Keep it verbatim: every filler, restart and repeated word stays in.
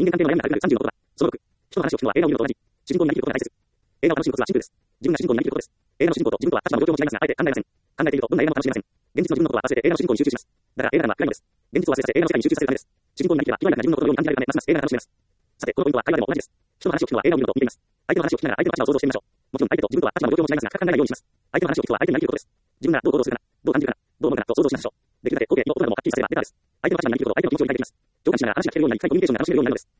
間関係の悩みがなくなるさんじゅうのことだ。そのろく、人の話を聞くのは映画を見るのと同じ。主人公になりきることが大切。映画を楽しむコツはシンプルです。自分が主人公になりきることです。映画の主人公と自分とは立場も状況も違いますが、あえて考えません。考えているとどんな映画も楽しめません。現実の自分のことは忘れて映画の主人公に集中します。だから映画館は暗いのです。現実を忘れさせて映画の世界に集中させるためです。主人公になりきれば、意外な自分のことのように感じられるため、ますます映画が楽しめます。さて、このポイントは会話でも同じです。人の話を聞くのは映画を見るのと似ています。相手の話を聞きながら相手の立場を想像してみましょう。もちろん相手と自分とは立場も状況も違いますが、深く考えないようにします。相手の話を聞くとは相手になりきることです。自分がどう行動するかな、どう感じるかな、どう思うかなと想像しましょう。できるだけ語尾や意図などもはっきりさせればベターです。相手の立場になりきること、相手の気持ちを抱いていきます。共感しながら話が聞けるようになり、深いコミュニケーションが楽しめるようになるのです。